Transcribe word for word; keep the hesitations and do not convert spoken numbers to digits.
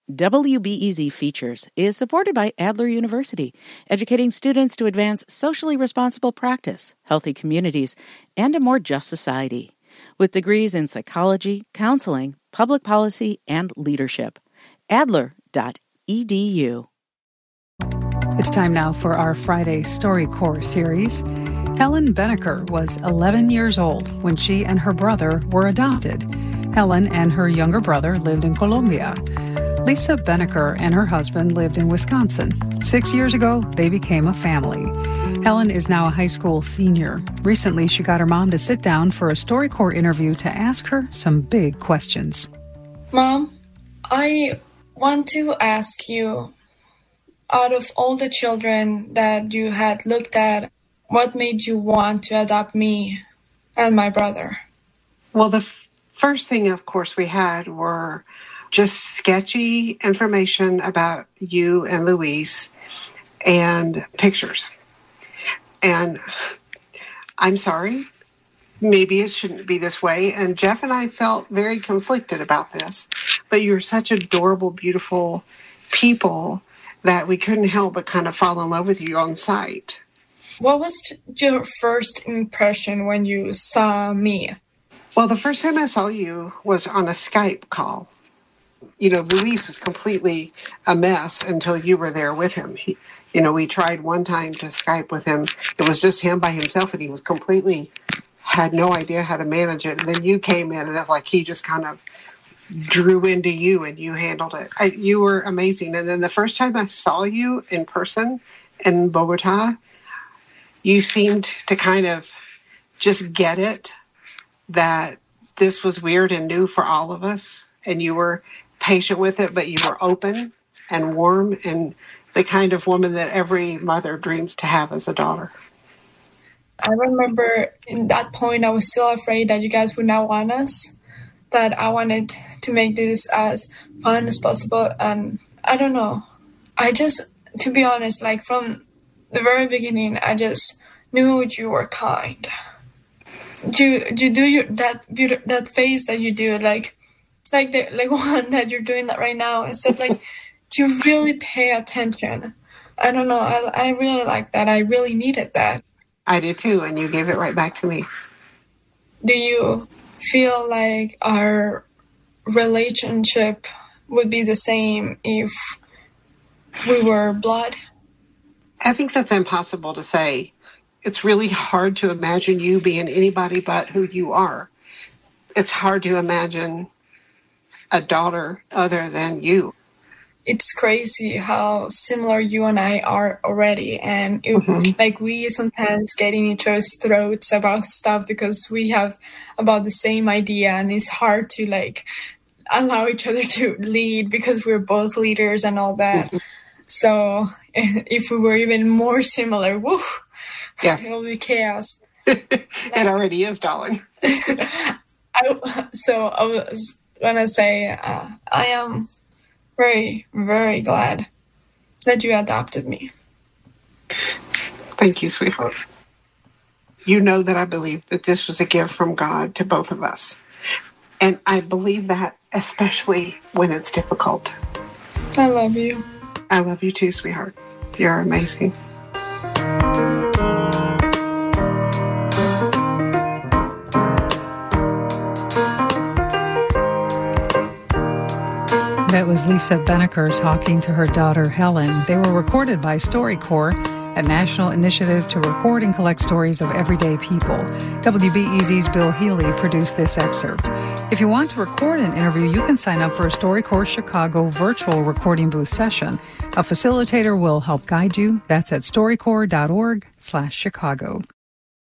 W B E Z Features is supported by Adler University, educating students to advance socially responsible practice, healthy communities, and a more just society. With degrees in psychology, counseling, public policy, and leadership. Adler dot E D U. It's time now for our Friday StoryCorps series. Helen Beneker was eleven years old when she and her brother were adopted. Helen and her younger brother lived in Colombia. Lisa Beneker and her husband lived in Wisconsin. Six years ago, they became a family. Helen is now a high school senior. Recently, she got her mom to sit down for a StoryCorps interview to ask her some big questions. Mom, I want to ask you, out of all the children that you had looked at, what made you want to adopt me and my brother? Well, the f- first thing, of course, we had were just sketchy information about you and Luis and pictures. And I'm sorry, maybe it shouldn't be this way. And Jeff and I felt very conflicted about this. But you're such adorable, beautiful people that we couldn't help but kind of fall in love with you on sight. What was your first impression when you saw me? Well, the first time I saw you was on a Skype call. You know, Luis was completely a mess until you were there with him. He, you know, we tried one time to Skype with him. It was just him by himself, and he was completely, had no idea how to manage it. And then you came in, and it's like he just kind of drew into you, and you handled it. I, you were amazing. And then the first time I saw you in person in Bogota, you seemed to kind of just get it, that this was weird and new for all of us. And you were patient with it, but you were open and warm and the kind of woman that every mother dreams to have as a daughter. I remember in that point, I was still afraid that you guys would not want us, that I wanted to make this as fun as possible. And I don't know. I just, to be honest, like from the very beginning, I just knew you were kind. You you do your that beauty, that face that you do, like like the like one that you're doing that right now, and stuff like you really pay attention. I don't know. I I really like that. I really needed that. I did too, and you gave it right back to me. Do you feel like our relationship would be the same if we were blood? I think that's impossible to say. It's really hard to imagine you being anybody but who you are. It's hard to imagine a daughter other than you. It's crazy how similar you and I are already. And it, mm-hmm. like we sometimes get in each other's throats about stuff because we have about the same idea. And it's hard to like allow each other to lead because we're both leaders and all that. Mm-hmm. So if we were even more similar, woo, yeah, it'll be chaos. Like, it already is, darling. I, so I was going to say, uh, I am very, very glad that you adopted me. Thank you, sweetheart. You know that I believe that this was a gift from God to both of us. And I believe that especially when it's difficult. I love you. I love you too, sweetheart. You're amazing. That was Lisa Beneker talking to her daughter, Helen. They were recorded by StoryCorps, a national initiative to record and collect stories of everyday people. W B E Z's Bill Healy produced this excerpt. If you want to record an interview, you can sign up for a StoryCorps Chicago virtual recording booth session. A facilitator will help guide you. That's at storycorps.org slash Chicago.